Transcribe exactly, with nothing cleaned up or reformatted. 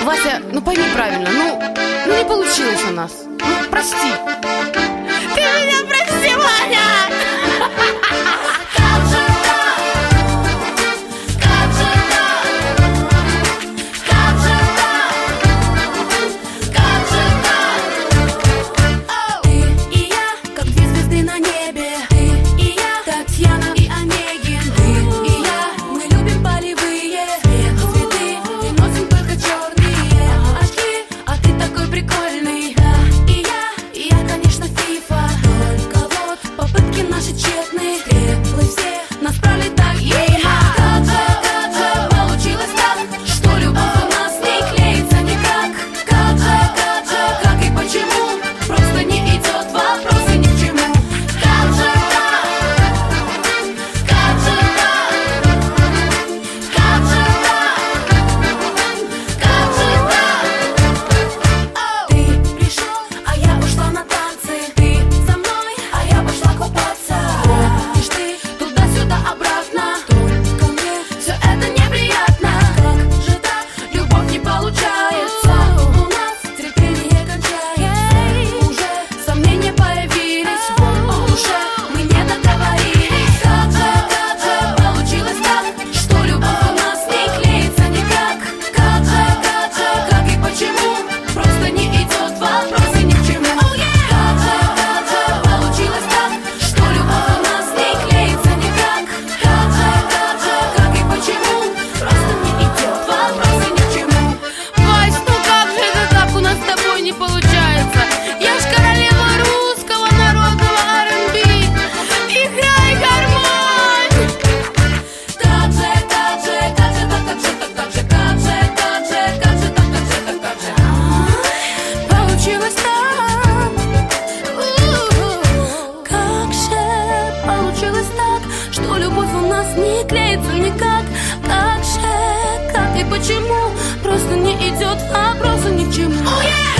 Вася, ну пойми правильно, ну, ну не получилось у нас. Ну, прости. Ты меня прости, Ваня! Не клеится никак, как же, как и почему, просто не идет вопроса ни к чему. Oh, yeah!